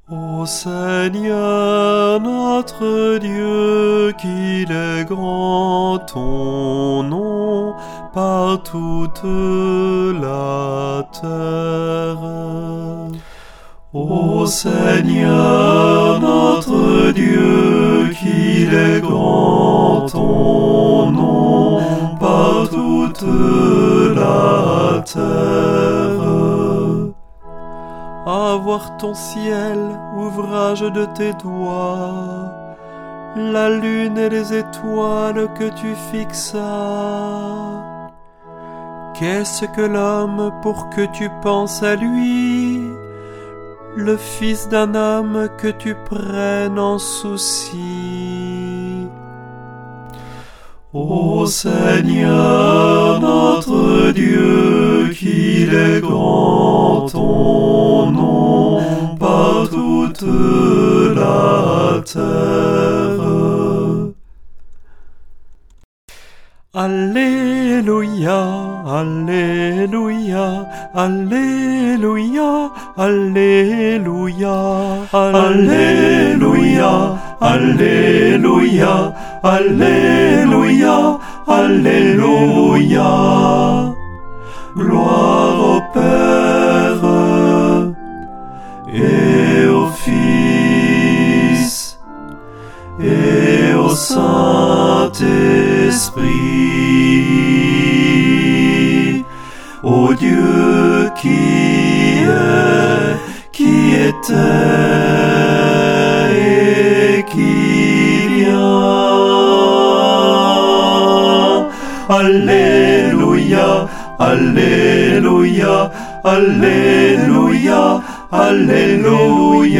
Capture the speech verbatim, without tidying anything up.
Ô Seigneur notre Dieu, qu'il est grand ton nom par toute la terre. Ô Seigneur notre Dieu, qu'il est grand ton nom par toute la terre. À voir ton ciel, ouvrage de tes doigts, la lune et les étoiles que tu fixas. Qu'est-ce que l'homme pour que tu penses à lui, le fils d'un homme que tu prennes en souci? Ô Seigneur notre Dieu, qu'il est grand ton nom par toute la terre. Alléluia, Alléluia, Alléluia, Alléluia, Alléluia, Alléluia, Alléluia, Alléluia. Gloire au Père et au Fils et au Saint-Esprit, ô Dieu qui est, qui était et qui vient. Alléluia, Alléluia, Alléluia, Alléluia.